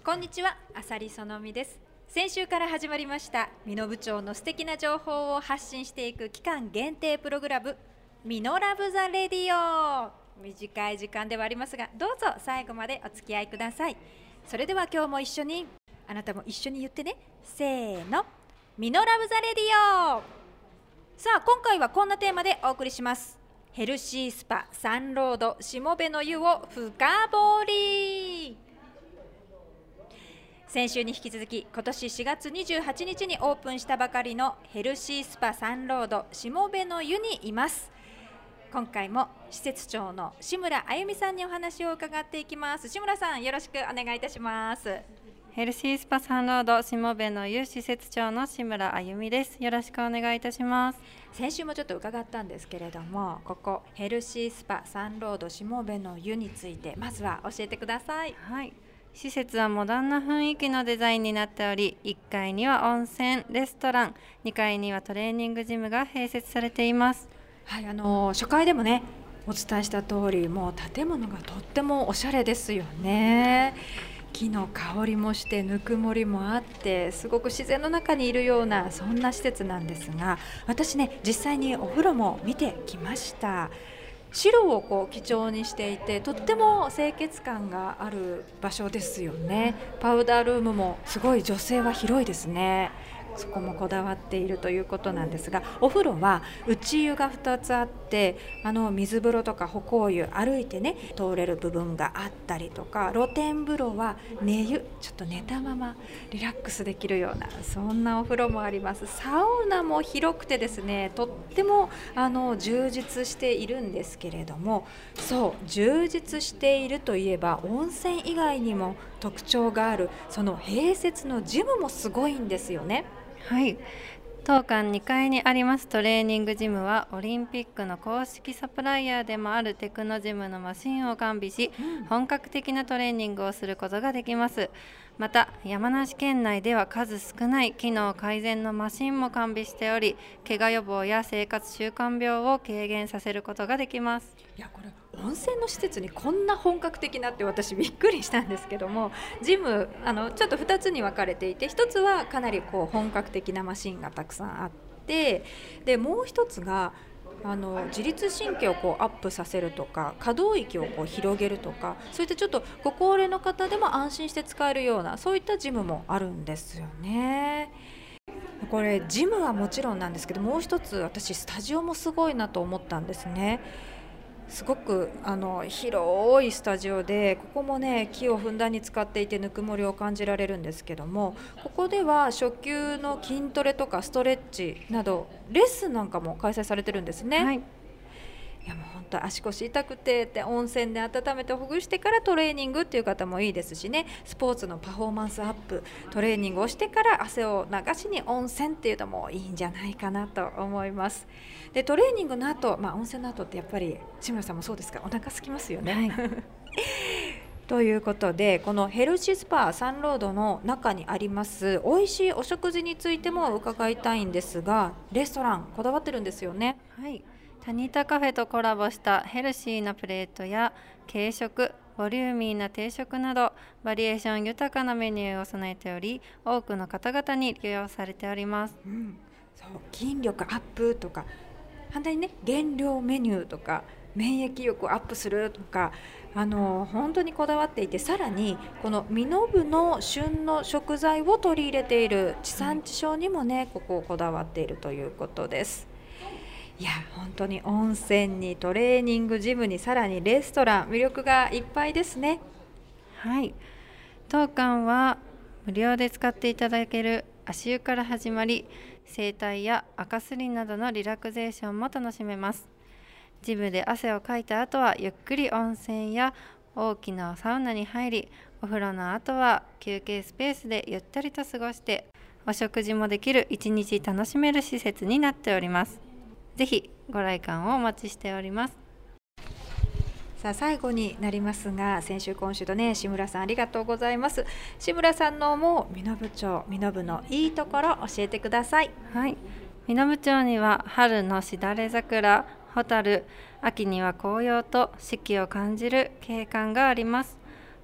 こんにちは、浅利園美です。先週から始まりました美濃部長の素敵な情報を発信していく期間限定プログラム美濃ラブザレディオ。短い時間ではありますが、どうぞ最後までお付き合いください。それでは今日も一緒に、あなたも一緒に言ってね。せーの、美濃ラブザレディオ。さあ、今回はこんなテーマでお送りします。ヘルシースパサンロードしもべの湯を深掘り。先週に引き続き、今年4月28日にオープンしたばかりのヘルシースパサンロードしもべの湯にいます。今回も施設長の志村あゆみさんにお話を伺っていきます。志村さん、よろしくお願いいたします。 ヘルシースパサンロードしもべの湯施設長の志村あゆみです。よろしくお願いいたします。 先週もちょっと伺ったんですけれども、ここヘルシースパサンロードしもべの湯についてまずは教えてください。 はい、施設はモダンな雰囲気のデザインになっており、1階には温泉、レストラン、2階にはトレーニングジムが併設されています。 はい、初回でもねお伝えした通り、もう建物がとってもおしゃれですよね。木の香りもしてぬくもりもあって、すごく自然の中にいるようなそんな施設なんですが、私ね実際にお風呂も見てきました。白を基調にしていて、とっても清潔感がある場所ですよね。パウダールームもすごい女性は広いですね。そこもこだわっているということなんですが、お風呂は内湯が2つあって、水風呂とか歩行湯、歩いてね通れる部分があったりとか、露天風呂は寝湯、ちょっと寝たままリラックスできるようなそんなお風呂もあります。サウナも広くてですね、とっても充実しているんですけれども、そう充実しているといえば温泉以外にも特徴がある、その併設のジムもすごいんですよね。 はい、当館2階にありますトレーニングジムはオリンピックの公式サプライヤーでもあるテクノジムのマシンを完備し、本格的なトレーニングをすることができます。また山梨県内では数少ない機能改善のマシンも完備しており、怪我予防や生活習慣病を軽減させることができます。 いや、これ温泉の施設にこんな本格的なって私びっくりしたんですけども、ジムちょっと2つに分かれていて、1つはかなり本格的なマシンがたくさんあって、でもう1つが自律神経をアップさせるとか、可動域を広げるとか、そういったちょっとご高齢の方でも安心して使えるような、そういったジムもあるんですよね。これジムはもちろんなんですけど、もう一つ私スタジオもすごいなと思ったんですね。すごく広いスタジオで、ここもね木をふんだんに使っていてぬくもりを感じられるんですけども、ここでは初級の筋トレとかストレッチなどレッスンなんかも開催されてるんですね。 はい、 いやもう本当足腰痛くてって温泉で温めてほぐしてからトレーニングっていう方もいいですしね、スポーツのパフォーマンスアップ、トレーニングをしてから汗を流しに温泉っていうのもいいんじゃないかなと思います。でトレーニングの後、温泉の後ってやっぱり志村さんもそうですがお腹空きますよね、 はいということで、このヘルシースパサンロードの中にあります美味しいお食事についても伺いたいんですが、レストランこだわってるんですよね。 はい、タニタカフェとコラボしたヘルシーなプレートや軽食、ボリューミーな定食などバリエーション豊かなメニューを備えており、多くの方々に利用されております。 そう筋力アップとか、反対にね減量メニューとか免疫力をアップするとか、本当にこだわっていて、さらにこの美濃部の旬の食材を取り入れている地産地消にもねここをこだわっているということです。いや本当に温泉にトレーニングジムにさらにレストラン、魅力がいっぱいですね。 はい、当館は無料で使っていただける足湯から始まり、整体や赤すりなどのリラクゼーションも楽しめます。ジムで汗をかいた後はゆっくり温泉や大きなサウナに入り、お風呂の後は休憩スペースでゆったりと過ごしてお食事もできる一日楽しめる施設になっております。ぜひご来館をお待ちしております。 さあ最後になりますが、先週今週とね志村さんありがとうございます。志村さんの思う美濃部町、美濃部のいいところ教えてください。 はい、美濃部町には春のしだれ桜、ホタル、秋には紅葉と四季を感じる景観があります。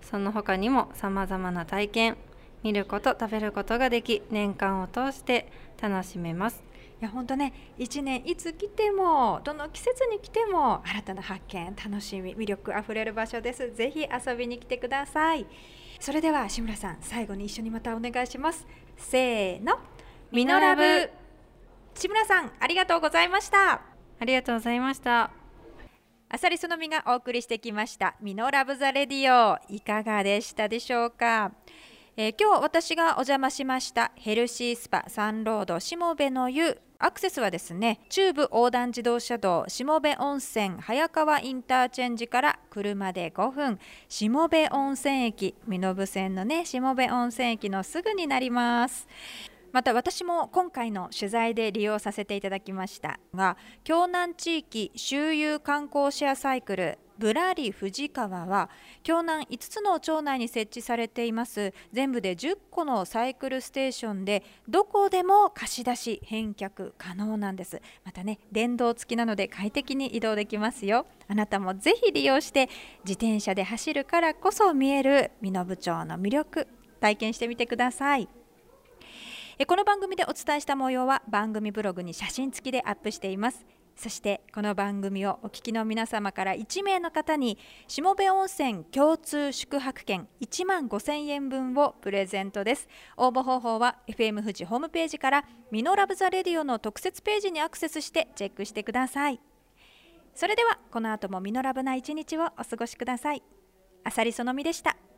その他にもさまざまな体験、見ること食べることができ、年間を通して楽しめます。 いや本当ね、1年いつ来てもどの季節に来ても新たな発見、楽しみ、魅力あふれる場所です。ぜひ遊びに来てください。それでは志村さん、最後に一緒にまたお願いします。せーの、ミノラブ。志村さん、ありがとうございました。 ありがとうございました。 あさりそのみがお送りしてきましたミノラブザレディオ、いかがでしたでしょうか。今日私がお邪魔しましたヘルシースパサンロードしもべの湯、アクセスはですね、中部横断自動車道しもべ温泉早川インターチェンジから車で5分、しもべ温泉駅、身延線のねしもべ温泉駅のすぐになります。また私も今回の取材で利用させていただきましたが、京南地域周遊観光シェアサイクルぶらり富士川は京南5つの町内に設置されています全部で10個のサイクルステーションで、どこでも貸し出し返却可能なんです。またね、電動付きなので快適に移動できますよ。あなたもぜひ利用して自転車で走るからこそ見える身延町の魅力、体験してみてください。この番組でお伝えした模様は番組ブログに写真付きでアップしています。そしてこの番組をお聞きの皆様から1名の方にしもべ温泉共通宿泊券15,000円分をプレゼントです。応募方法は FM 富士ホームページからミノラブザレディオの特設ページにアクセスしてチェックしてください。それではこの後もミノラブな一日をお過ごしください。あさりそのみでした。